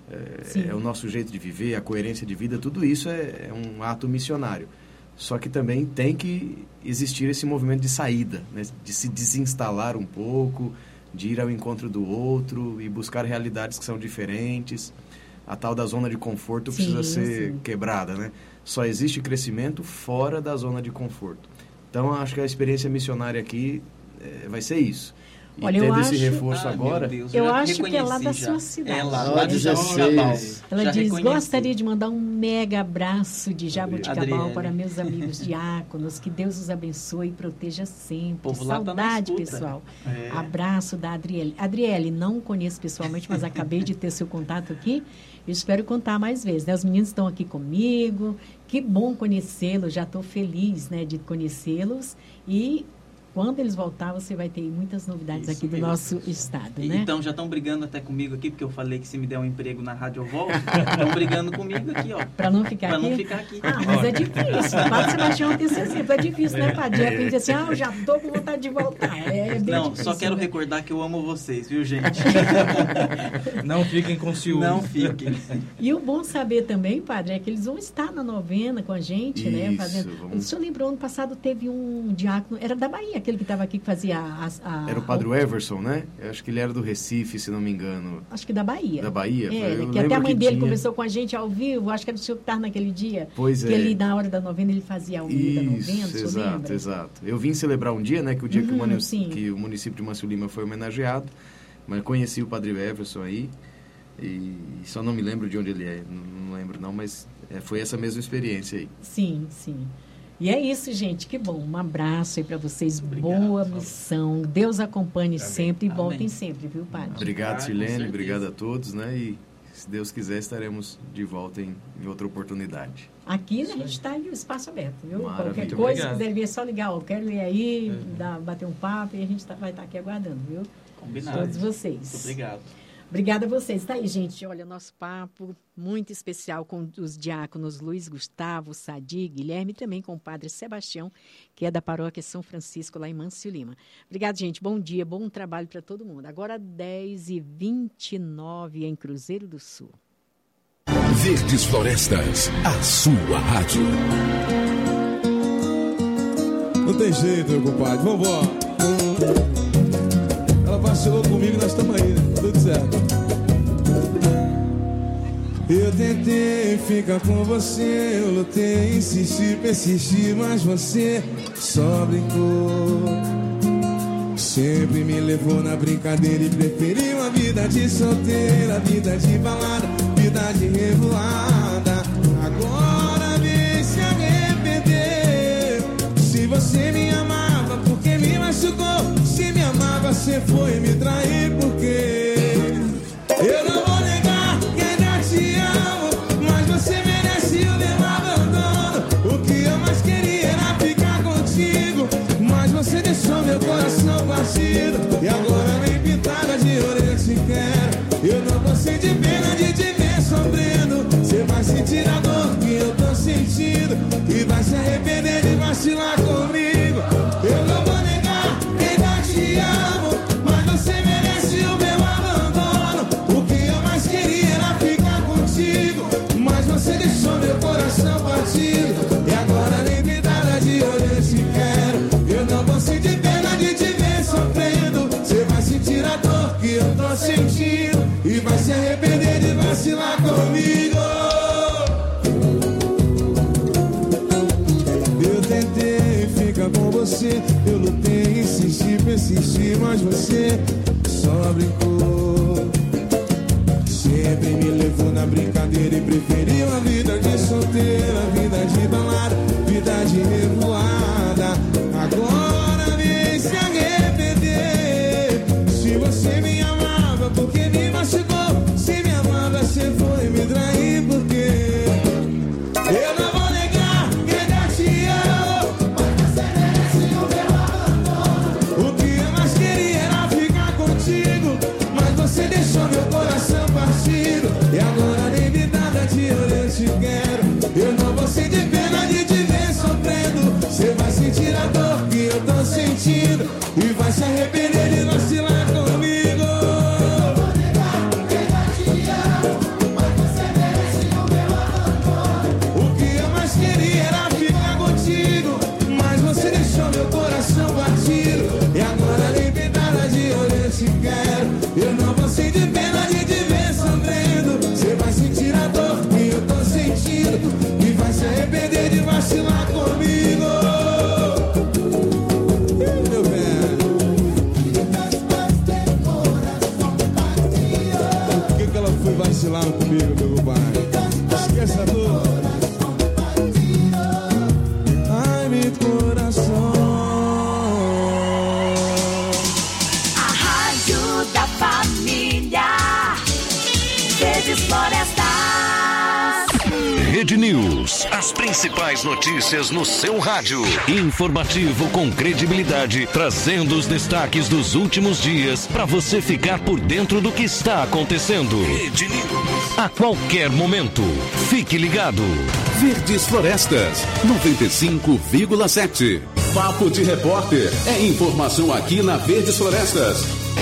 S12: É o nosso jeito de viver, a coerência de vida, tudo isso é um ato missionário. Só que também tem que existir esse movimento de saída, né? De se desinstalar um pouco, de ir ao encontro do outro e buscar realidades que são diferentes. A tal da zona de conforto precisa ser quebrada, né? Só existe crescimento fora da zona de conforto. Então, acho que a experiência missionária aqui vai ser isso. E
S11: olha,
S12: tendo esse reforço agora...
S11: Eu acho que é lá da sua cidade.
S13: É lá de Jaboticabal.
S11: Ela diz, gostaria de mandar um mega abraço de Jaboticabal para meus amigos diáconos. Que Deus os abençoe e proteja sempre. Saudade, pessoal. Abraço da Adriele. Adriele, não conheço pessoalmente, mas acabei de ter seu contato aqui. Eu espero contar mais vezes, né? Os meninos estão aqui comigo. Que bom conhecê-los. Já estou feliz, né, de conhecê-los. E... quando eles voltar, você vai ter muitas novidades aqui do nosso estado, né?
S13: Então, já estão brigando até comigo aqui, porque eu falei que se me der um emprego na rádio eu volto. Estão brigando comigo aqui, ó.
S11: Para não ficar aqui?
S13: Para não ficar aqui.
S11: Ah, mas é difícil. O Padre Sebastião tem esse exemplo. É difícil, né, Padre? De repente, assim, eu já estou com vontade de voltar.
S13: Não,
S11: difícil,
S13: só quero recordar que eu amo vocês, viu, gente?
S15: Não fiquem com ciúme.
S13: Não fiquem.
S11: E o bom saber também, Padre, é que eles vão estar na novena com a gente, né? Fazendo... O senhor lembrou, ano passado teve um diácono, era da Bahia, aquele que estava aqui que fazia
S12: Era o Padre Everson, né? Eu acho que ele era do Recife, se não me engano.
S11: Acho que da Bahia.
S12: Da Bahia?
S11: Que até a mãe dele conversou com a gente ao vivo, acho que era o senhor que estava naquele dia.
S12: Pois
S11: que ele, na hora da novena, ele fazia ao vivo da novena, o senhor lembra?
S12: Exato. Eu vim celebrar um dia, né? Que o dia que o município de Mâncio Lima foi homenageado, mas conheci o Padre Everson aí, e só não me lembro de onde ele é, não lembro não, mas foi essa mesma experiência aí.
S11: Sim. E é isso, gente. Que bom. Um abraço aí para vocês. Obrigado, boa missão. Deus acompanhe sempre e voltem sempre, viu, Padre?
S12: Obrigado, Silene. Obrigado a todos, né? E se Deus quiser, estaremos de volta em outra oportunidade.
S11: Aqui, né, a gente está em espaço aberto, viu?
S12: Maravilha.
S11: Qualquer coisa, se quiser vir, é só ligar. Eu quero ir aí, bater um papo e a gente vai estar aqui aguardando, viu?
S13: Combinado.
S11: Todos vocês.
S13: Muito obrigado.
S11: Obrigada a vocês. Tá aí, gente. Olha, nosso papo muito especial com os diáconos Luiz Gustavo, Sadi, Guilherme e também com o Padre Sebastião, que é da Paróquia São Francisco, lá em Mâncio Lima. Obrigada, gente. Bom dia, bom trabalho para todo mundo. Agora, 10h29 em Cruzeiro do Sul.
S2: Verdes Florestas, a sua rádio.
S16: Não tem jeito, meu compadre. Vambora. Ela vacilou comigo e nós estamos aí, né? Tudo certo. Eu tentei ficar com você, eu lutei, insisti, persisti, mas você só brincou. Sempre me levou na brincadeira e preferiu a vida de solteira, vida de balada, vida de revoada. Agora vem se arrepender. Se você me amava, porque me machucou? Se me amava, você foi me trair, porque eu não vou negar que ainda te amo, mas você merece o meu abandono. O que eu mais queria era ficar contigo, mas você deixou meu coração partido. E agora nem pintada de orelha te quero. Eu não vou sentir pena de te ver sofrendo. Você vai sentir a dor que eu tô sentindo e vai se arrepender de vacilar comigo. Eu não vou negar que ainda te amo, mas você merece o meu abandono. O que eu mais queria era ficar contigo, mas você deixou meu coração partido. E agora nem pintada de orelha te quero. Eu não vou sentir pena de te ver sofrendo. Você vai sentir a dor que eu tô sentindo e vai se arrepender de vacilar comigo. Eu tentei ficar com você, eu lutei, insisti, persisti, mas você só brincou. Sempre me levou na brincadeira e preferiu a vida de solteira, vida de balada, vida de revoada. Agora vem se arrepender. Se você me amava, porque me machucou? Se me amava, você foi me trair, porque eu não vou negar que ainda te amo, mas você merece o meu abandono. O que eu mais queria era ficar contigo, mas você deixou meu coração partido. E agora nem me nada de eu te quero. Eu não vou sentir pena de te ver sofrendo. Você vai sentir a dor que eu tô sentindo e vai se arrepender de vacilar comigo. Eu vou negar que ainda te amo, mas você merece o meu abandono. O que eu mais queria era ficar contigo, mas você deixou meu coração partido. E agora nem pintada de olho eu te quero. Eu não vou sentir pena de te ver sofrendo. Você vai sentir a dor que eu tô sentindo e vai se arrepender de vacilar comigo. Meu velho, por que ela foi vacilar comigo, meu compadre? Esqueça a dor. Ai, meu coração.
S5: A rádio da família. Verdes Florestas.
S2: Rede News. As principais notícias no seu rádio. Informativo com credibilidade, trazendo os destaques dos últimos dias para você ficar por dentro do que está acontecendo. Rede News. A qualquer momento. Fique ligado.
S17: Verdes Florestas, 95,7. Papo de Repórter. É informação aqui na Verdes Florestas.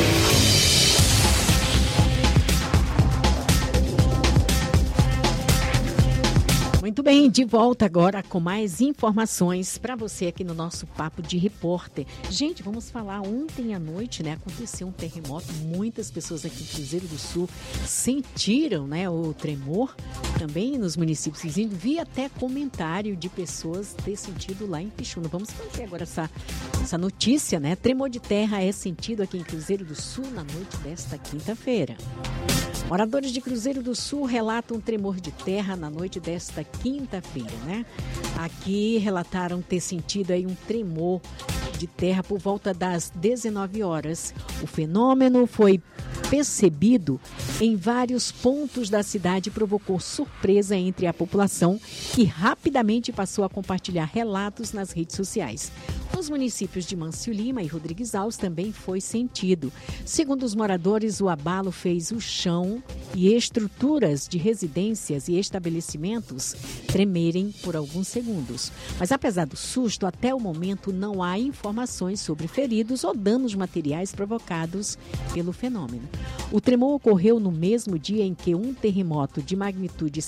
S11: Muito bem, de volta agora com mais informações para você aqui no nosso Papo de Repórter. Gente, vamos falar, ontem à noite, né, aconteceu um terremoto, muitas pessoas aqui em Cruzeiro do Sul sentiram, né, o tremor, também nos municípios vizinhos, vi até comentário de pessoas ter sentido lá em Pixuna. Vamos fazer agora essa notícia, né, tremor de terra é sentido aqui em Cruzeiro do Sul na noite desta quinta-feira. Moradores de Cruzeiro do Sul relatam um tremor de terra na noite desta quinta-feira, né? Aqui relataram ter sentido aí um tremor de terra por volta das 19 horas. O fenômeno foi percebido em vários pontos da cidade e provocou surpresa entre a população, que rapidamente passou a compartilhar relatos nas redes sociais. Nos municípios de Mâncio Lima e Rodrigues Alves também foi sentido. Segundo os moradores, o abalo fez o chão e estruturas de residências e estabelecimentos tremerem por alguns segundos. Mas apesar do susto, até o momento não há informações sobre feridos ou danos materiais provocados pelo fenômeno. O tremor ocorreu no mesmo dia em que um terremoto de magnitude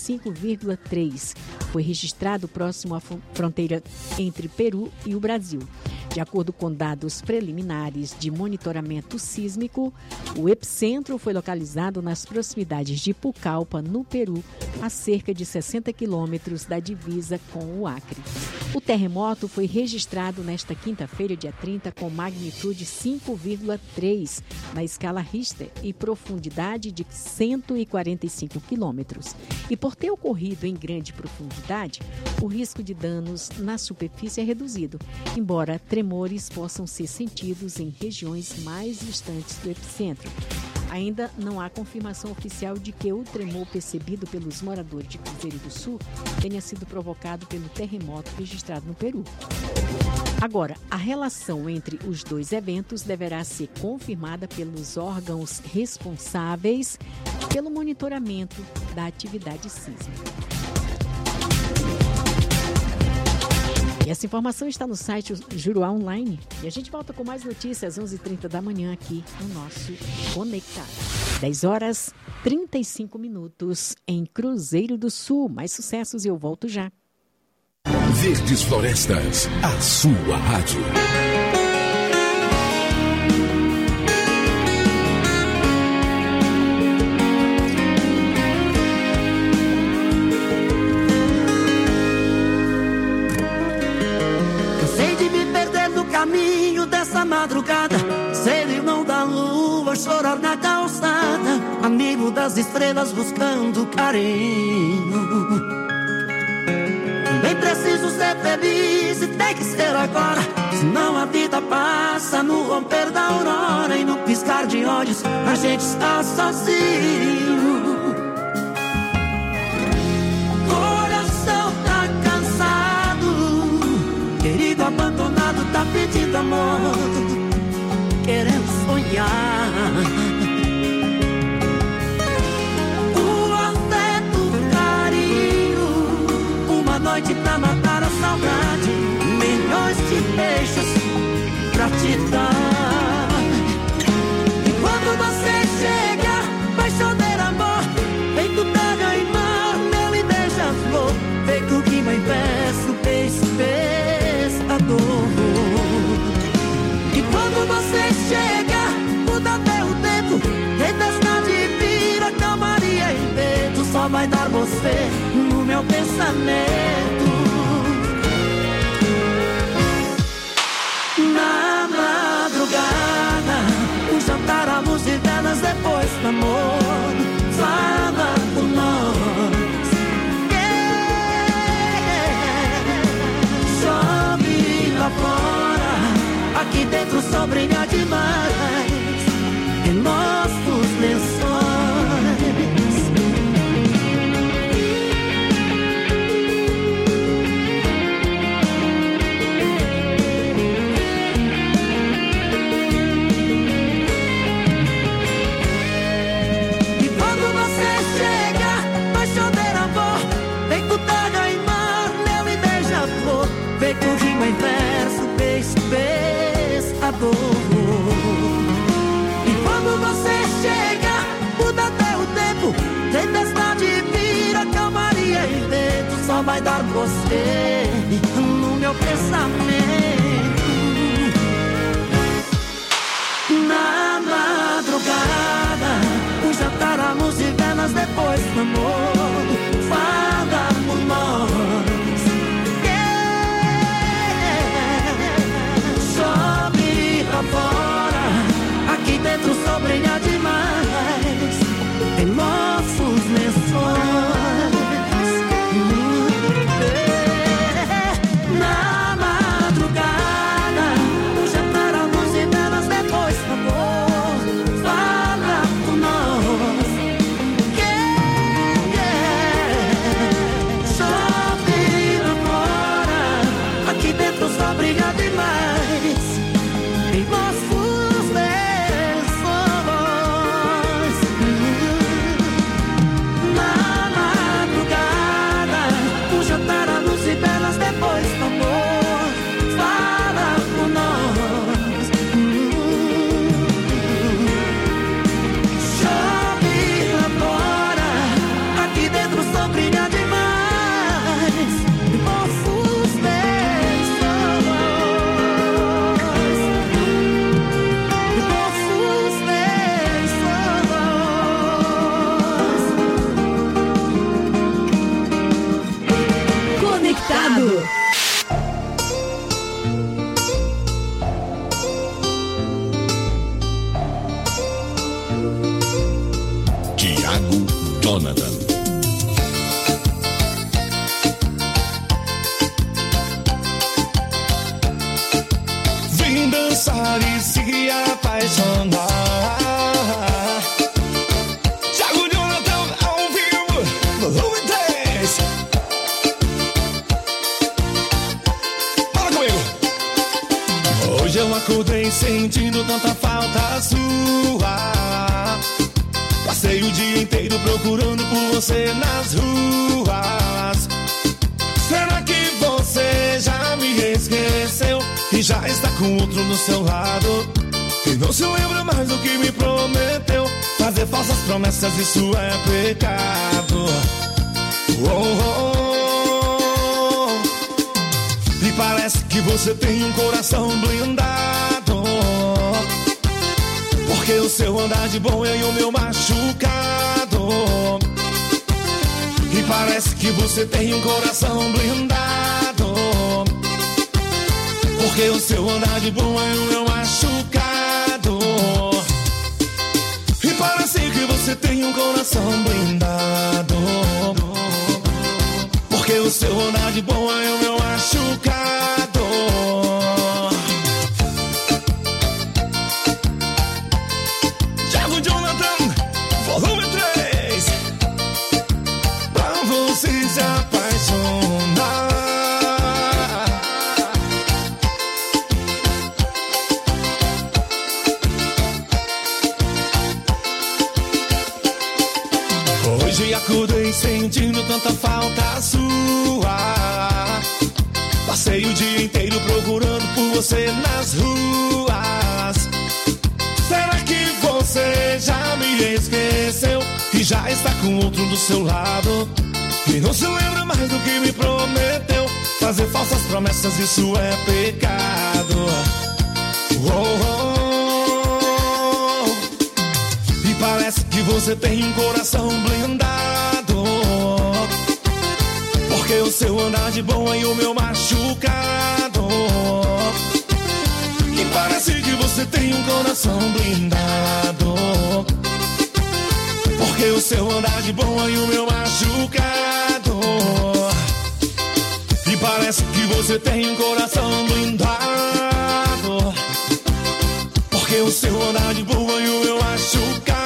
S11: 5,3 foi registrado próximo à fronteira entre Peru e o Brasil. De De acordo com dados preliminares de monitoramento sísmico, o epicentro foi localizado nas proximidades de Pucallpa, no Peru, a cerca de 60 quilômetros da divisa com o Acre. O terremoto foi registrado nesta quinta-feira, dia 30, com magnitude 5,3 na escala Richter e profundidade de 145 quilômetros. E por ter ocorrido em grande profundidade, o risco de danos na superfície é reduzido, embora tremores possam ser sentidos em regiões mais distantes do epicentro. Ainda não há confirmação oficial de que o tremor percebido pelos moradores de Cruzeiro do Sul tenha sido provocado pelo terremoto registrado no Peru. Agora, a relação entre os dois eventos deverá ser confirmada pelos órgãos responsáveis pelo monitoramento da atividade sísmica. E essa informação está no site Juruá Online. E a gente volta com mais notícias às 11h30 da manhã aqui no nosso Conectado. 10h35 em Cruzeiro do Sul. Mais sucessos e eu volto já.
S2: Verdes Florestas, a sua rádio.
S18: Caminho dessa madrugada, ser irmão da lua, chorar na calçada, amigo das estrelas buscando carinho. Também preciso ser feliz e tem que ser agora, senão a vida passa no romper da aurora e no piscar de olhos a gente está sozinho. Coração tá cansado, querido abandonado tá pedindo amor, querendo sonhar. O afeto, o carinho, uma noite pra matar a saudade, milhões de beijos pra te dar. E quando você chega, paixoneiro amor, feito terra e mar, mel e beija-flor, feito rima em verso, beijo, pescador. E quando você chega, muda até o tempo, tempestade vira calmaria e vento, só vai dar você no meu pensamento. Na madrugada, um jantar à luz de velas depois do amor, fala por nós. Chove lá fora, aqui dentro só brilha demais em nossos lençóis. E quando você chega, vai chover amor, vem com terra e mar, mel e beija-flor, vem com rima em verso, beijo, pescador. E quando você chega, muda até o tempo, tempestade vira calmaria e vento, só vai dar você no meu pensamento. Na madrugada, um jantar à luz de velas depois do amor, fala por nós. Chove lá fora, aqui dentro só brilha demais em nossos lençóis. Na madrugada, um jantar à luz de velas depois do amor, fala por nós.
S2: Jonathan.
S16: Vim dançar e se apaixonar. Thiago Jonathan ao vivo, volume 10. Fala comigo. Hoje eu acordei sentindo tanta falta sua. Passei o dia inteiro procurando por você nas ruas. Será que você já me esqueceu e já está com outro no seu lado? E não se lembra mais do que me prometeu. Fazer falsas promessas, isso é pecado. E parece que você tem um coração blindado, porque o seu andar de bom é o meu machucado. E parece que você tem um coração blindado, porque o seu andar de bom é o meu machucado. E parece que você tem um coração blindado, porque o seu andar de bom é o meu machucado. Thiago Jonathan, volume 3, pra você se apaixonar. Hoje acordei sentindo tanta falta sua. Passei o dia inteiro procurando por você nas ruas. Será que você já me esqueceu e já está com outro do seu lado? E não se lembra mais do que me prometeu. Fazer falsas promessas, isso é pecado. E parece que você tem um coração blindado, porque o seu andar de bom é o meu machucado. E parece que você tem um coração blindado, porque o seu andar de bom é o meu machucado. E parece que você tem um coração blindado, porque o seu andar de bom é o meu machucado.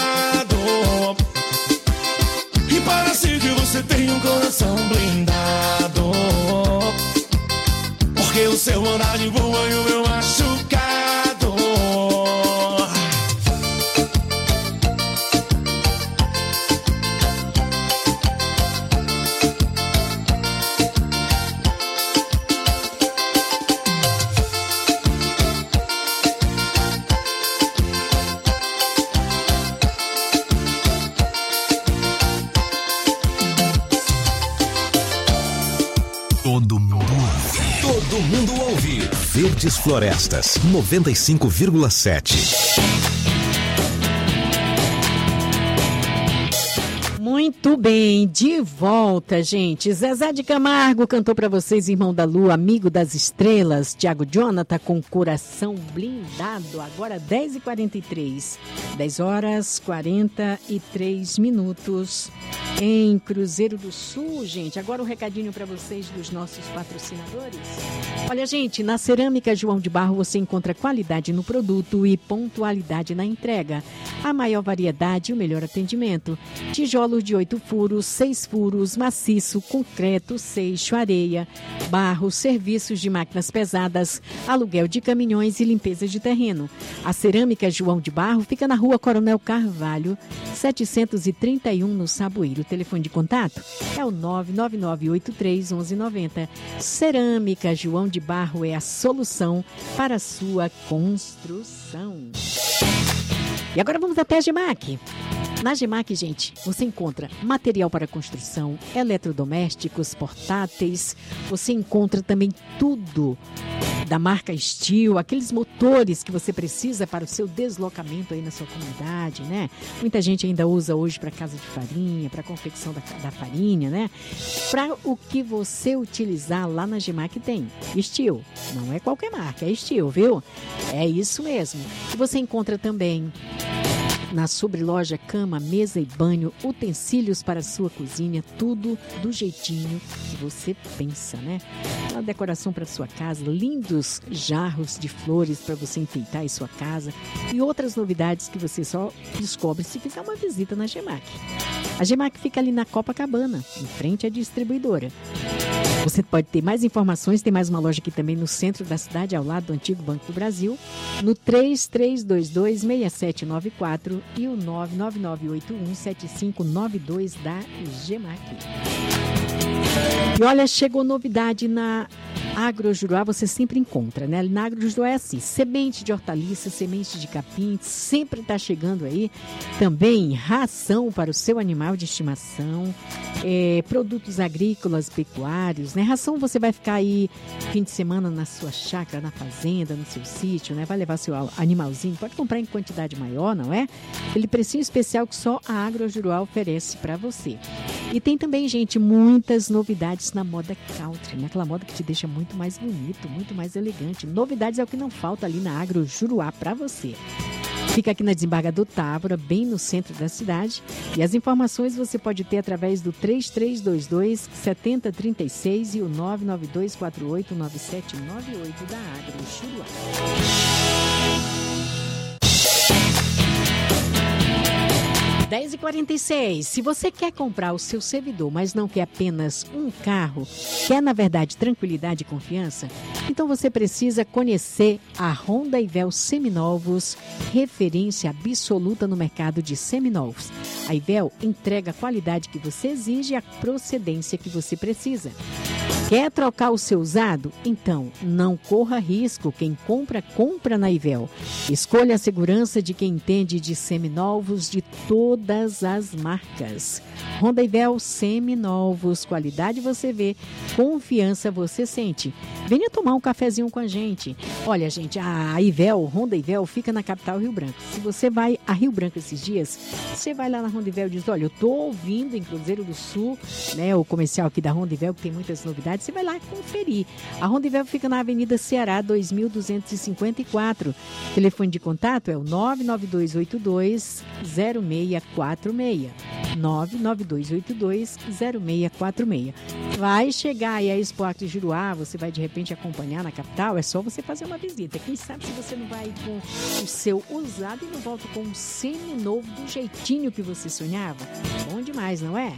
S16: E parece que você tem um coração blindado, porque o seu andar de bom é o meu machucado.
S2: Todo mundo ouve. Verdes Florestas, 95,7.
S11: Muito bem, de volta, gente. Zezé de Camargo cantou para vocês, Irmão da Lua, Amigo das Estrelas. Thiago Jonathan com Coração Blindado. Agora 10h43. 10h43 em Cruzeiro do Sul, gente. Agora um recadinho para vocês dos nossos patrocinadores. Olha, gente, na Cerâmica João de Barro você encontra qualidade no produto e pontualidade na entrega. A maior variedade e o melhor atendimento. Tijolos de 8 furos, 6 furos, maciço, concreto, seixo, areia, barro, serviços de máquinas pesadas, aluguel de caminhões e limpeza de terreno. A Cerâmica João de Barro fica na Rua Coronel Carvalho, 731 no Saboeiro. O telefone de contato é o 999831190. Cerâmica João de Barro é a solução para a sua construção. E agora vamos até a Gemac. Na Gemac, gente, você encontra material para construção, eletrodomésticos, portáteis. Você encontra também tudo da marca Steel, aqueles motores que você precisa para o seu deslocamento aí na sua comunidade, né? Muita gente ainda usa hoje para casa de farinha, para confecção da farinha, né? Para o que você utilizar lá na Gemac tem Steel. Não é qualquer marca, é Steel, viu? É isso mesmo. E você encontra também Na sobreloja, cama, mesa e banho, utensílios para a sua cozinha, tudo do jeitinho que você pensa, né? Uma decoração para sua casa, lindos jarros de flores para você enfeitar em sua casa e outras novidades que você só descobre se fizer uma visita na Gemac. A Gemac fica ali na Copacabana, em frente à distribuidora. Você pode ter mais informações, tem mais uma loja aqui também no centro da cidade, ao lado do antigo Banco do Brasil, no 3322-6794 e o 99981-7592 da Gemac. E olha, chegou novidade na Agrojuruá, você sempre encontra, né? Na Agrojuruá é assim, semente de hortaliça, semente de capim, sempre está chegando aí. Também ração para o seu animal de estimação, produtos agrícolas, pecuários, né? Ração você vai ficar aí fim de semana na sua chácara, na fazenda, no seu sítio, né? Vai levar seu animalzinho, pode comprar em quantidade maior, não é? Aquele precinho especial que só a Agrojuruá oferece para você. E tem também, gente, muitas novidades na moda country, né? Aquela moda que te deixa muito mais bonito, muito mais elegante. Novidades é o que não falta ali na Agrojuruá para você. Fica aqui na Desembargador Távora, bem no centro da cidade. E as informações você pode ter através do 3322-7036 e o 992489798 da Agrojuruá. (10h46). Se você quer comprar o seu servidor, mas não quer apenas um carro, quer, na verdade, tranquilidade e confiança, então você precisa conhecer a Honda Ivel Seminovos, referência absoluta no mercado de seminovos. A Ivel entrega a qualidade que você exige e a procedência que você precisa. Quer trocar o seu usado? Então, não corra risco. Quem compra, compra na Ivel. Escolha a segurança de quem entende de seminovos de todas as marcas. Honda Ivel Seminovos. Qualidade você vê, confiança você sente. Venha tomar um cafezinho com a gente. Olha, gente, a Ivel, Honda Ivel, fica na capital Rio Branco. Se você vai a Rio Branco esses dias, você vai lá na Honda Ivel e diz, olha, eu estou ouvindo em Cruzeiro do Sul, né, o comercial aqui da Honda Ivel, que tem muitas novidades. Você vai lá conferir. A Honda Ivel fica na Avenida Ceará, 2254. Telefone de contato é o 99282-0646. 99282-0646. Vai chegar aí a Expo Agrojuruá, você vai de repente acompanhar na capital, é só você fazer uma visita. Quem sabe se você não vai com o seu usado e não volta com um seminovo do jeitinho que você sonhava. Bom demais, não é?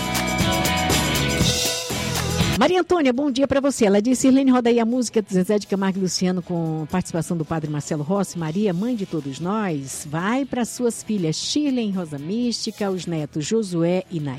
S11: Maria Antônia, bom dia para você. Ela disse, Irlene, roda aí a música do Zezé de Camargo e Luciano com participação do padre Marcelo Rossi. Maria, mãe de todos nós, vai para suas filhas Shirley em Rosa Mística, os netos Josué e Nair.